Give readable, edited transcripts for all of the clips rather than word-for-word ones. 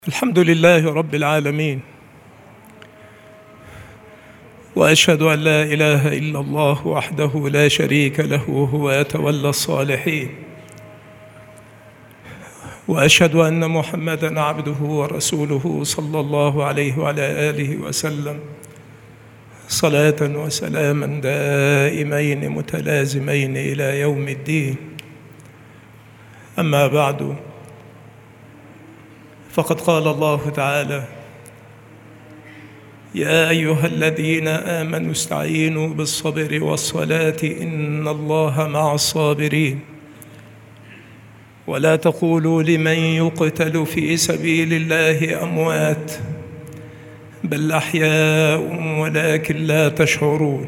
الحمد لله رب العالمين، وأشهد أن لا إله إلا الله وحده لا شريك له هو يتولى الصالحين، وأشهد أن محمدًا عبده ورسوله صلى الله عليه وعلى آله وسلم صلاة وسلاما دائمين متلازمين إلى يوم الدين. أما بعد، فقد قال الله تعالى: يا أيها الذين آمنوا استعينوا بالصبر والصلاة إن الله مع الصابرين، ولا تقولوا لمن يقتل في سبيل الله أموات بل أحياء ولكن لا تشعرون.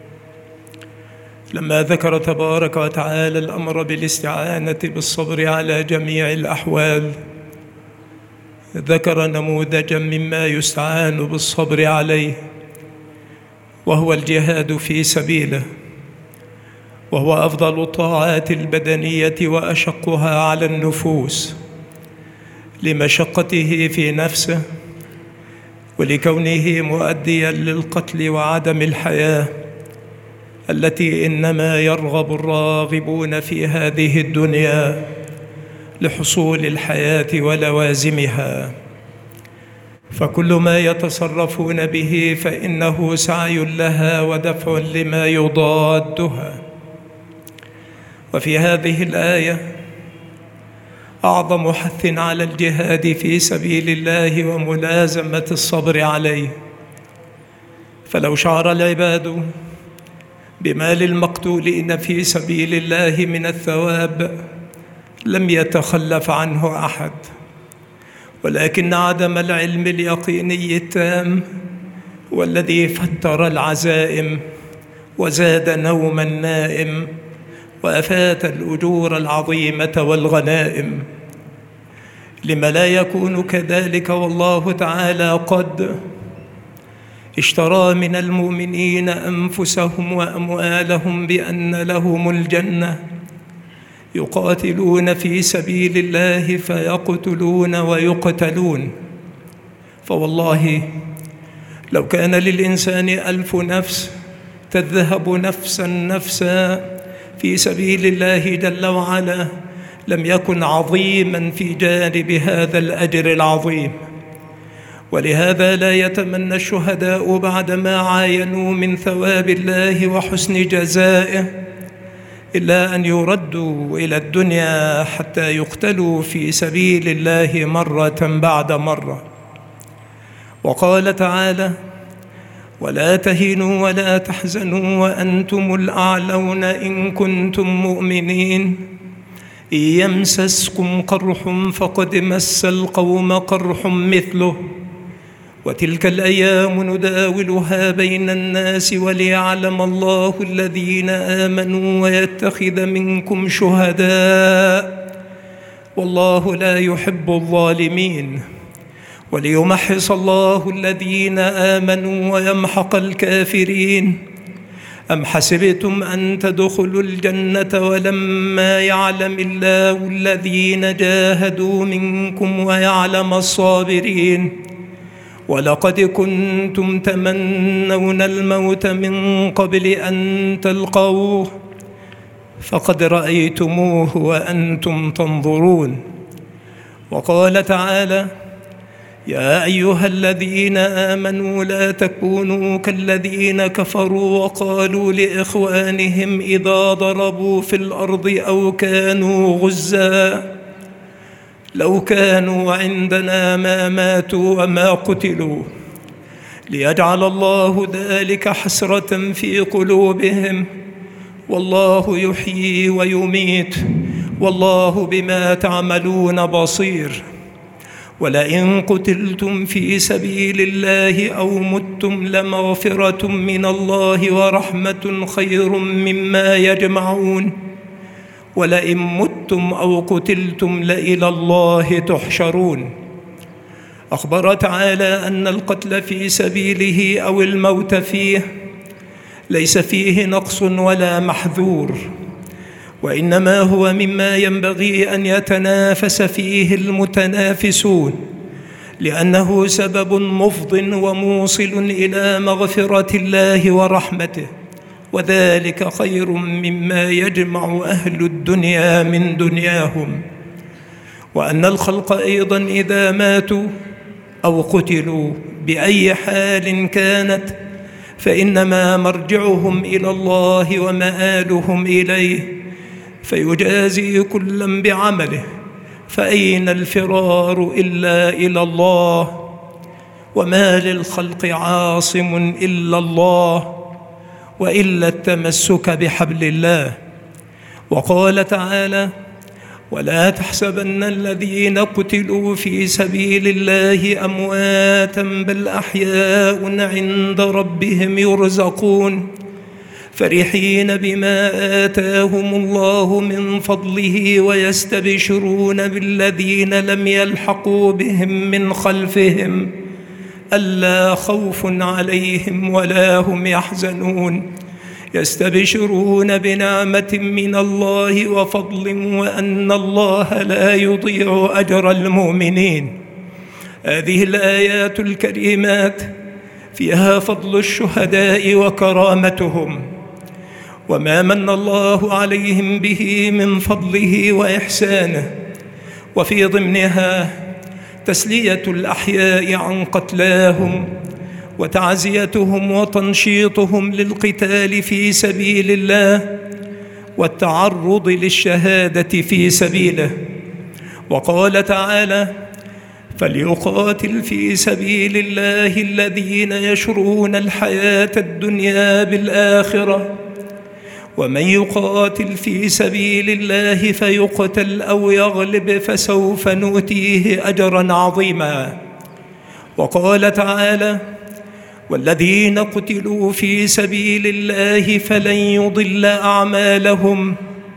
لما ذكر تبارك وتعالى الأمر بالاستعانة بالصبر على جميع الأحوال، ذكر نموذجا مما يستعان بالصبر عليه، وهو الجهاد في سبيله، وهو أفضل الطاعات البدنية وأشقها على النفوس لمشقته في نفسه، ولكونه مؤديا للقتل وعدم الحياة التي إنما يرغب الراغبون في هذه الدنيا لحصول الحياة ولوازمها، فكل ما يتصرفون به فإنه سعي لها ودفع لما يضادها. وفي هذه الآية أعظم حث على الجهاد في سبيل الله وملازمة الصبر عليه، فلو شعر العباد بما للمقتولين في سبيل الله من الثواب لم يتخلف عنه أحد، ولكن عدم العلم اليقيني التام والذي فتر العزائم وزاد نوم النائم وأفات الأجور العظيمة والغنائم. لم لا يكون كذلك والله تعالى قد اشترى من المؤمنين أنفسهم وأموالهم بأن لهم الجنة، يقاتلون في سبيل الله فيقتلون ويقتلون. فوالله لو كان للإنسان 1000 نفس تذهب نفسا في سبيل الله جل وعلا لم يكن عظيما في جانب هذا الأجر العظيم. ولهذا لا يتمنى الشهداء بعدما عاينوا من ثواب الله وحسن جزائه إلا أن يردوا إلى الدنيا حتى يقتلوا في سبيل الله مرة بعد مرة. وقال تعالى: ولا تهنوا ولا تحزنوا وأنتم الأعلون إن كنتم مؤمنين إن يمسسكم قرح فقد مس القوم قرح مثله وتلك الأيام نداولها بين الناس وليعلم الله الذين آمنوا ويتخذ منكم شهداء والله لا يحب الظالمين وليمحص الله الذين آمنوا ويمحق الكافرين. أم حسبتم أن تدخلوا الجنة ولما يعلم الله الذين جاهدوا منكم ويعلم الصابرين ولقد كنتم تمنون الموت من قبل أن تلقوه فقد رأيتموه وأنتم تنظرون. وقال تعالى: يا أيها الذين آمنوا لا تكونوا كالذين كفروا وقالوا لإخوانهم إذا ضربوا في الأرض أو كانوا غزا لو كانوا عندنا ما ماتوا وما قتلوا ليجعل الله ذلك حسرة في قلوبهم والله يحيي ويميت والله بما تعملون بصير. ولئن قتلتم في سبيل الله أو متم لمغفرة من الله ورحمة خير مما يجمعون ولئن متم أو قتلتم لإلى الله تحشرون. أخبر تعالى أن القتل في سبيله أو الموت فيه ليس فيه نقص ولا محذور، وإنما هو مما ينبغي أن يتنافس فيه المتنافسون، لأنه سبب مفض وموصل إلى مغفرة الله ورحمته، وذلك خير مما يجمع أهل الدنيا من دنياهم. وأن الخلق أيضا إذا ماتوا أو قتلوا بأي حال كانت فإنما مرجعهم إلى الله ومآلهم إليه، فيجازي كلا بعمله، فأين الفرار إلا إلى الله؟ وما للخلق عاصم إلا الله، وإلا التمسك بحبل الله. وقال تعالى: ولا تحسبن الذين قتلوا في سبيل الله أمواتا بل أحياء عند ربهم يرزقون فرحين بما آتاهم الله من فضله ويستبشرون بالذين لم يلحقوا بهم من خلفهم ألا خوف عليهم ولا هم يحزنون يستبشرون بنعمة من الله وفضل وأن الله لا يضيع أجر المؤمنين. هذه الآيات الكريمات فيها فضل الشهداء وكرامتهم وما من الله عليهم به من فضله وإحسانه، وفي ضمنها تسلية الأحياء عن قتلاهم وتعزيتهم وتنشيطهم للقتال في سبيل الله والتعرض للشهادة في سبيله. وقال تعالى: فليقاتل في سبيل الله الذين يشرون الحياة الدنيا بالآخرة ومن يقاتل في سبيل الله فيقتل أو يغلب فسوف نؤتيه أجرا عظيما. وقال تعالى: والذين قتلوا في سبيل الله فلن يضل أعمالهم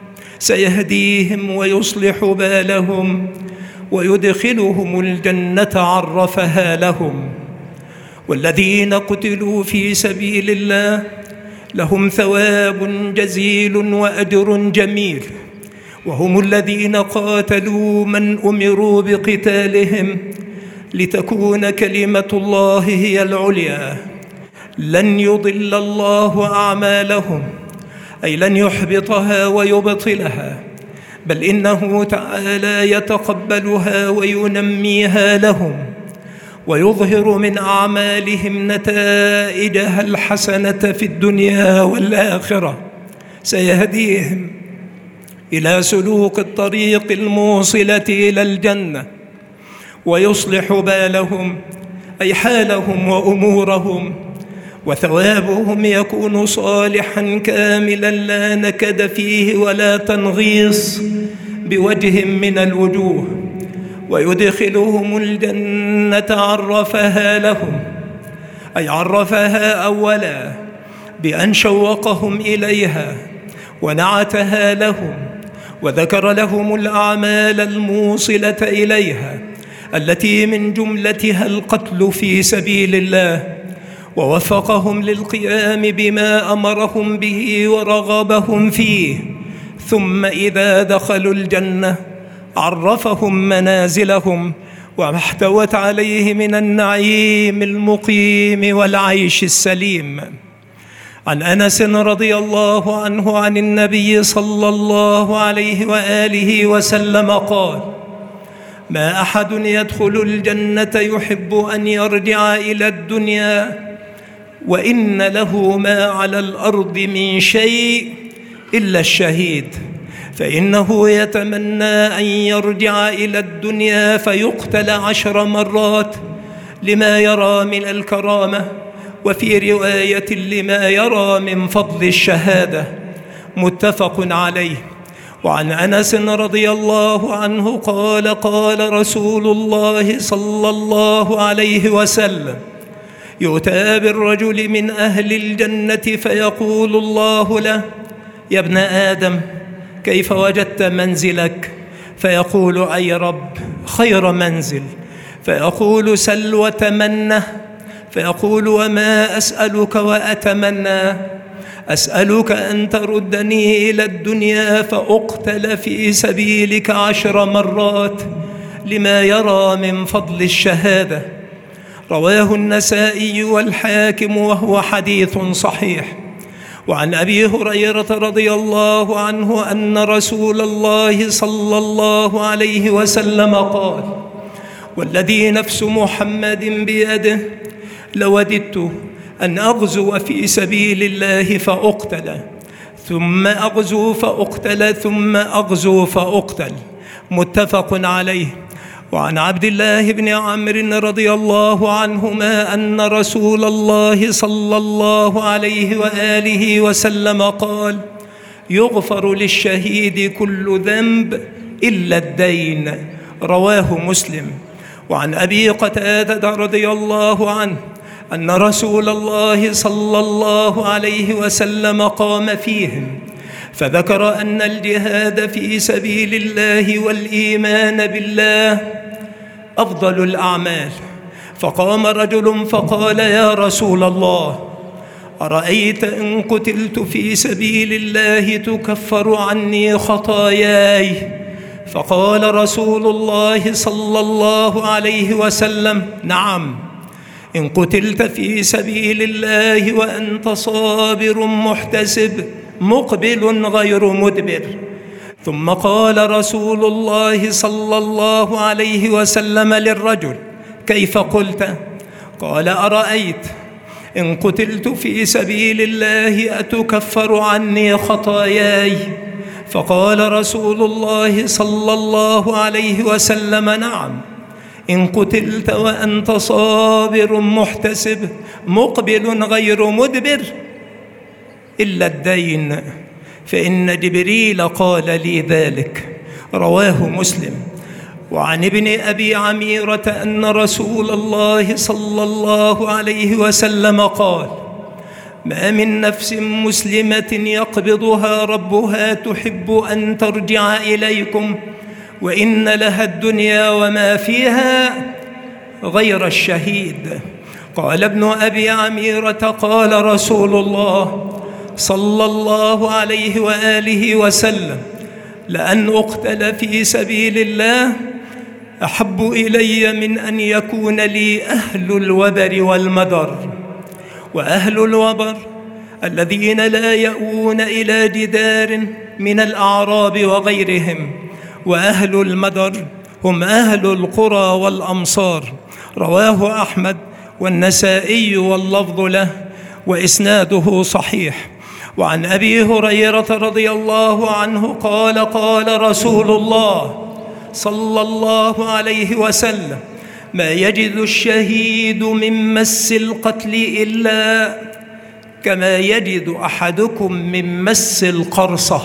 سيهديهم ويصلح بالهم ويدخلهم الجنة عرفها لهم. والذين قتلوا في سبيل الله لهم ثواب جزيل وأجر جميل، وهم الذين قاتلوا من أمروا بقتالهم لتكون كلمة الله هي العليا. لن يضل الله أعمالهم، أي لن يحبطها ويبطلها، بل إنه تعالى يتقبلها وينميها لهم ويظهر من أعمالهم نتائجها الحسنة في الدنيا والآخرة. سيهديهم إلى سلوك الطريق الموصلة إلى الجنة ويصلح بالهم أي حالهم وأمورهم، وثوابهم يكون صالحا كاملا لا نكد فيه ولا تنغيص بوجه من الوجوه، ويدخلهم الجنة عرفها لهم، أي عرفها أولا بأن شوقهم إليها ونعتها لهم وذكر لهم الأعمال الموصلة إليها التي من جملتها القتل في سبيل الله، ووفقهم للقيام بما أمرهم به ورغبهم فيه. ثم إذا دخلوا الجنة عرفهم منازلهم وما احتوت عليه من النعيم المقيم والعيش السليم. عن أنس رضي الله عنه عن النبي صلى الله عليه وآله وسلم قال: ما أحد يدخل الجنة يحب أن يرجع إلى الدنيا وإن له ما على الأرض من شيء إلا الشهيد، فإنه يتمنى أن يرجع إلى الدنيا فيقتل 10 مرات لما يرى من الكرامة، وفي رواية لما يرى من فضل الشهادة، متفق عليه. وعن أنس رضي الله عنه قال: قال رسول الله صلى الله عليه وسلم: يؤتى بالرجل من أهل الجنة فيقول الله له: يا ابن آدم كيف وجدت منزلك؟ فيقول: أي رب خير منزل. فيقول: سل وتمنى. فيقول: وما أسألك وأتمنى؟ أسألك أن تردني إلى الدنيا فأقتل في سبيلك 10 مرات لما يرى من فضل الشهادة. رواه النسائي والحاكم وهو حديث صحيح. وعن أبي هريرة رضي الله عنه أن رسول الله صلى الله عليه وسلم قال: والذي نفس محمد بيده لوددت أن أغزو في سبيل الله فأقتل، ثم أغزو فأقتل، ثم أغزو فأقتل. متفق عليه. وعن عبد الله بن عمرو رضي الله عنهما أن رسول الله صلى الله عليه وآله وسلم قال: يغفر للشهيد كل ذنب إلا الدين. رواه مسلم. وعن أبي قتادة رضي الله عنه أن رسول الله صلى الله عليه وسلم قام فيهم فذكر أن الجهاد في سبيل الله والإيمان بالله أفضل الأعمال، فقام رجل فقال: يا رسول الله، أرأيت إن قتلت في سبيل الله تكفر عني خطاياي؟ فقال رسول الله صلى الله عليه وسلم: نعم، إن قتلت في سبيل الله وأنت صابر محتسب مقبل غير مدبر. ثم قال رسول الله صلى الله عليه وسلم للرجل: كيف قلت؟ قال: أرأيت إن قتلت في سبيل الله أتكفر عني خطاياي؟ فقال رسول الله صلى الله عليه وسلم: نعم، إن قتلت وأنت صابر محتسب مقبل غير مدبر إلا الدين، فإن جبريل قال لي ذلك. رواه مسلم. وعن ابن أبي عميرة أن رسول الله صلى الله عليه وسلم قال: ما من نفس مسلمة يقبضها ربها تحب أن ترجع إليكم وإن لها الدنيا وما فيها غير الشهيد. قال ابن أبي عميرة: قال رسول الله صلى الله عليه وآله وسلم: لأن أقتل في سبيل الله أحب إلي من أن يكون لي أهل الوبر والمدر. وأهل الوبر الذين لا يأوون إلى جدار من الأعراب وغيرهم، وأهل المدر هم أهل القرى والأمصار. رواه أحمد والنسائي واللفظ له وإسناده صحيح. وعن أبي هريرة رضي الله عنه قال: قال رسول الله صلى الله عليه وسلم: ما يجد الشهيد من مس القتل إلا كما يجد أحدكم من مس القرصة.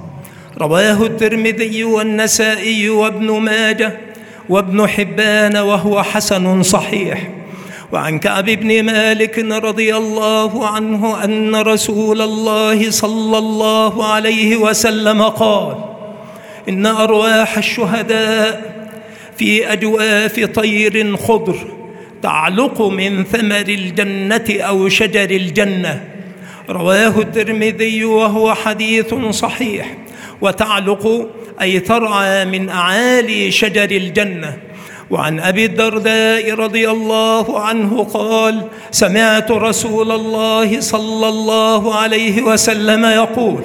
رواه الترمذي والنسائي وابن ماجه وابن حبان وهو حسن صحيح. وعن كعب بن مالك رضي الله عنه أن رسول الله صلى الله عليه وسلم قال: إن أرواح الشهداء في أجواف طير خضر تعلق من ثمر الجنة أو شجر الجنة. رواه الترمذي وهو حديث صحيح. وتعلق أي ترعى من أعالي شجر الجنة. وعن أبي الدرداء رضي الله عنه قال: سمعت رسول الله صلى الله عليه وسلم يقول: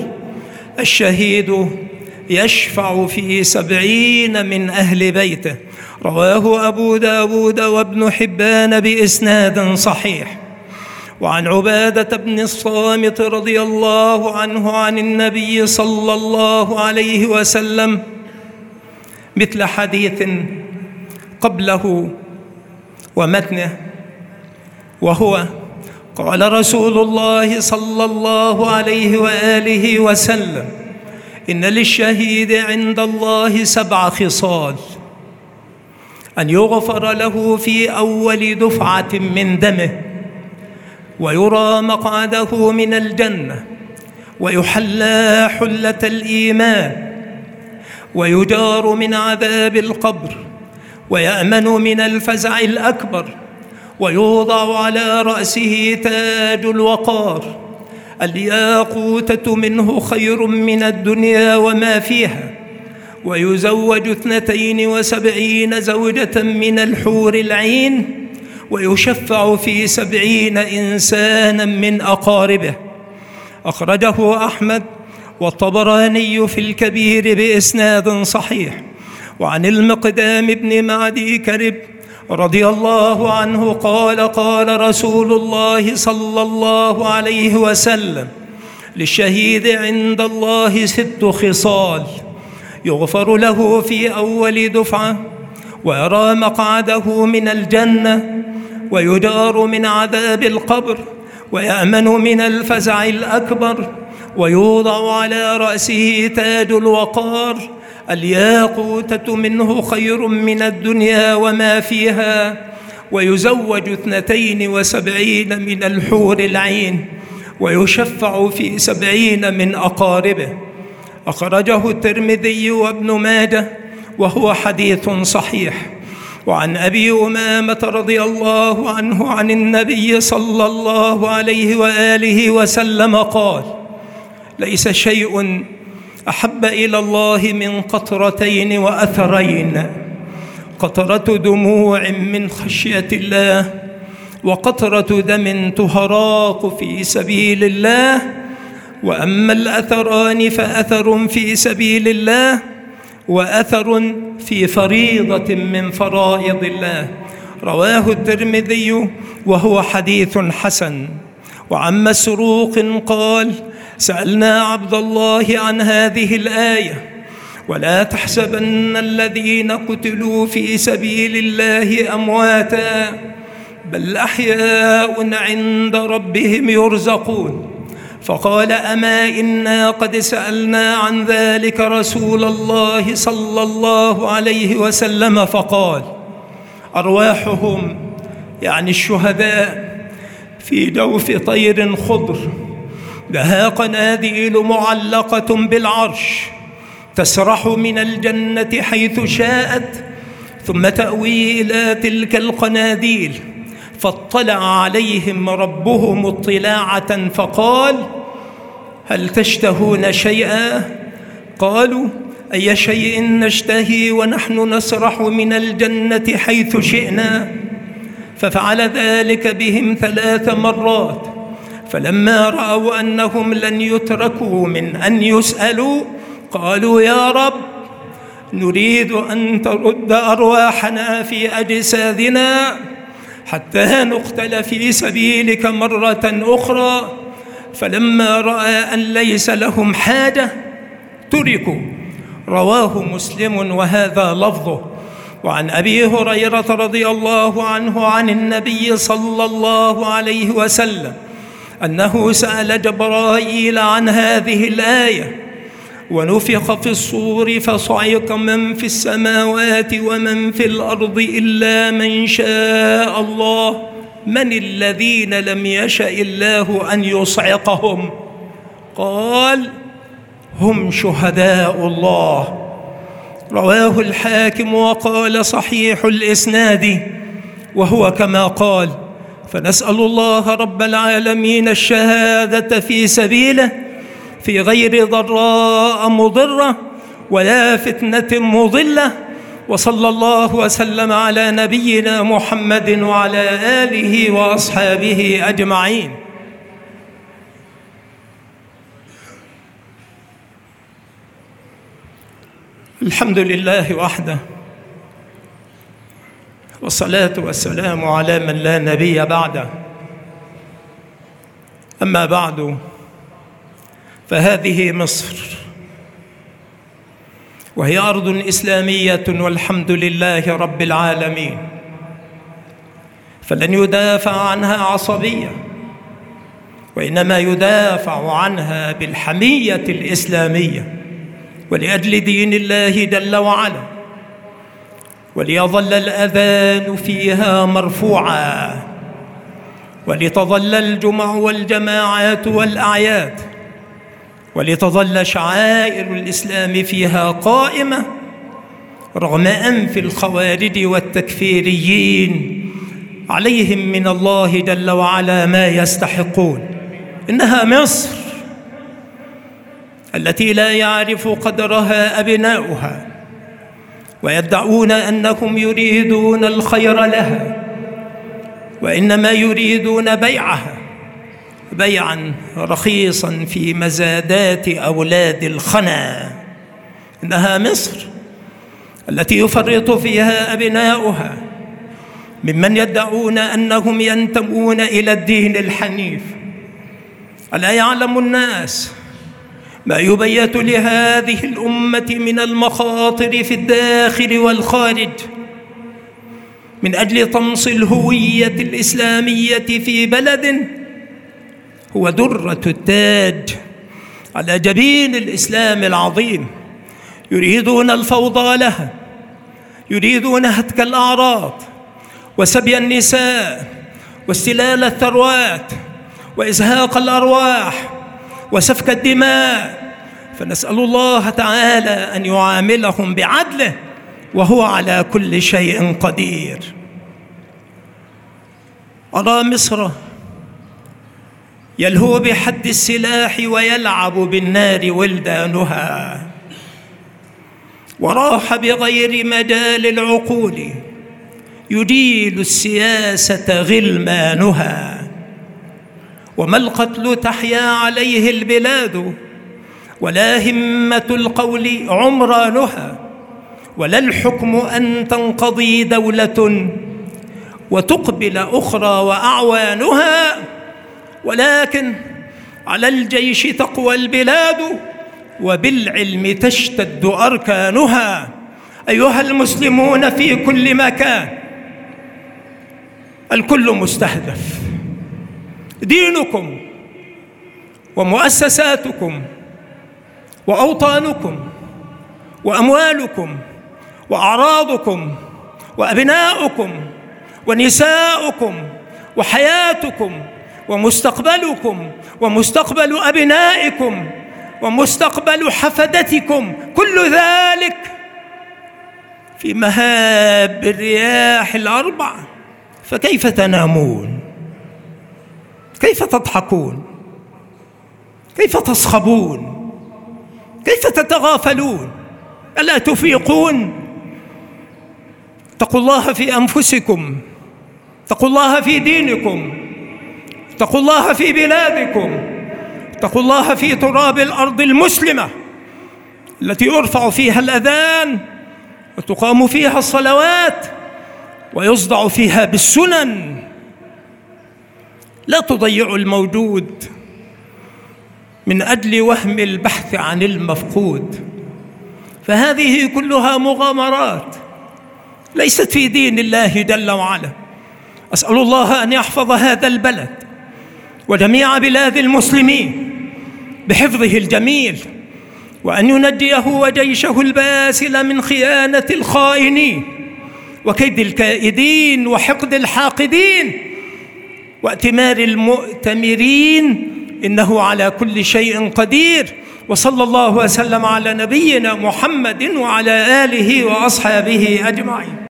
الشهيد يشفع في 70 من أهل بيته. رواه أبو داود وابن حبان بإسناد صحيح. وعن عبادة بن الصامت رضي الله عنه عن النبي صلى الله عليه وسلم مثل حديث قبله ومتنه، وهو: قال رسول الله صلى الله عليه وآله وسلم: إن للشهيد عند الله 7 خصال: أن يغفر له في أول دفعة من دمه، ويرى مقعده من الجنة، ويحلى حلة الإيمان، ويجار من عذاب القبر، ويأمن من الفزع الأكبر، ويوضع على رأسه تاج الوقار، الياقوتة منه خير من الدنيا وما فيها، ويزوج 72 زوجة من الحور العين، ويشفع في 70 إنسانا من أقاربه. أخرجه أحمد والطبراني في الكبير بإسناد صحيح. وعن المقدام بن معدي كرب رضي الله عنه قال: قال رسول الله صلى الله عليه وسلم: للشهيد عند الله 6 خصال: يغفر له في أول دفعة، ويرى مقعده من الجنة، ويدار من عذاب القبر، ويأمن من الفزع الأكبر، ويوضع على رأسه تاج الوقار، الياقوتة منه خير من الدنيا وما فيها، ويزوج 72 من الحور العين، ويشفع في 70 من أقاربه. أخرجه الترمذي وابن ماجه وهو حديث صحيح. وعن أبي أمامة رضي الله عنه عن النبي صلى الله عليه وآله وسلم قال: ليس شيء أحب إلى الله من قطرتين وأثرين: قطرة دموع من خشية الله، وقطرة دم تهراق في سبيل الله. وأما الأثران فأثر في سبيل الله، وأثر في فريضة من فرائض الله. رواه الترمذي وهو حديث حسن. وعن مسروق قال: سألنا عبد الله عن هذه الآية: ولا تحسبن الذين قتلوا في سبيل الله أمواتا بل أحياء عند ربهم يرزقون. فقال: أما إنا قد سألنا عن ذلك رسول الله صلى الله عليه وسلم فقال: أرواحهم يعني الشهداء في جوف طير خضر لها قناديل معلقة بالعرش تسرح من الجنة حيث شاءت، ثم تأوي إلى تلك القناديل، فاطلع عليهم ربهم اطلاعة فقال: هل تشتهون شيئا؟ قالوا: أي شيء نشتهي ونحن نسرح من الجنة حيث شئنا؟ ففعل ذلك بهم 3 مرات. فلما رأوا أنهم لن يتركوا من أن يسألوا قالوا: يا رب، نريد أن ترد أرواحنا في أجسادنا حتى نقتل في سبيلك مرة أخرى. فلما رأى أن ليس لهم حاجة تركوا. رواه مسلم وهذا لفظه. وعن أبي هريرة رضي الله عنه عن النبي صلى الله عليه وسلم أنه سأل جبرائيل عن هذه الآية: ونفخ في الصور فصعق من في السماوات ومن في الأرض إلا من شاء الله، من الذين لم يشأ الله أن يصعقهم؟ قال: هم شهداء الله. رواه الحاكم وقال: صحيح الإسناد، وهو كما قال. فنسأل الله رب العالمين الشهادة في سبيله في غير ضراء مضرة ولا فتنة مضلة. وصلى الله وسلم على نبينا محمد وعلى آله وأصحابه أجمعين. الحمد لله وحده، والصلاة والسلام على من لا نبي بعده. أما بعد، فهذه مصر، وهي أرض إسلامية والحمد لله رب العالمين، فلن يدافع عنها عصبية، وإنما يدافع عنها بالحمية الإسلامية، ولأجل دين الله جل وعلا، وليظل الأذان فيها مرفوعا، ولتظل الجمع والجماعات والأعياد، ولتظل شعائر الإسلام فيها قائمة رغم أنف الخوارج والتكفيريين عليهم من الله جل وعلا ما يستحقون. إنها مصر التي لا يعرف قدرها أبناؤها، ويدعون أنهم يريدون الخير لها، وإنما يريدون بيعها بيعا رخيصا في مزادات أولاد الخنا. إنها مصر التي يفرط فيها أبناؤها ممن يدعون أنهم ينتمون إلى الدين الحنيف. ألا يعلم الناس ما يبيت لهذه الأمة من المخاطر في الداخل والخارج من أجل طمس الهوية الإسلامية في بلد هو درة التاج على جبين الإسلام العظيم؟ يريدون الفوضى لها، يريدون هتك الأعراض وسبي النساء واستلال الثروات وإزهاق الأرواح وسفك الدماء. فنسأل الله تعالى أن يعاملهم بعدله وهو على كل شيء قدير. أرى مصر يلهو بحد السلاح ويلعب بالنار ولدانها، وراح بغير مجال العقول يجيل السياسة غلمانها. وما القتل تحيا عليه البلاد، ولا همة القول عمرانها، ولا الحكم أن تنقضي دولة وتقبل أخرى وأعوانها، ولكن على الجيش تقوى البلاد وبالعلم تشتد أركانها. أيها المسلمون في كل مكان، الكل مستهدف، دينكم ومؤسساتكم وأوطانكم وأموالكم وأعراضكم وأبناؤكم ونساؤكم وحياتكم ومستقبلكم ومستقبل أبنائكم ومستقبل حفدتكم، كل ذلك في مهاب الرياح الأربع. فكيف تنامون؟ كيف تضحكون؟ كيف تصخبون؟ كيف تتغافلون؟ ألا تفيقون؟ اتقوا الله في أنفسكم، اتقوا الله في دينكم، اتقوا الله في بلادكم، اتقوا الله في تراب الأرض المسلمة التي يرفع فيها الأذان وتقام فيها الصلوات ويصدع فيها بالسنن. لا تضيعوا الموجود من أجل وهم البحث عن المفقود، فهذه كلها مغامرات ليست في دين الله جل وعلا. أسأل الله أن يحفظ هذا البلد وجميع بلاد المسلمين بحفظه الجميل، وأن ينجيه وجيشه الباسل من خيانة الخائنين وكيد الكائدين وحقد الحاقدين واتمار المؤتمرين، إنه على كل شيء قدير. وصلى الله وسلم على نبينا محمد وعلى آله وأصحابه أجمعين.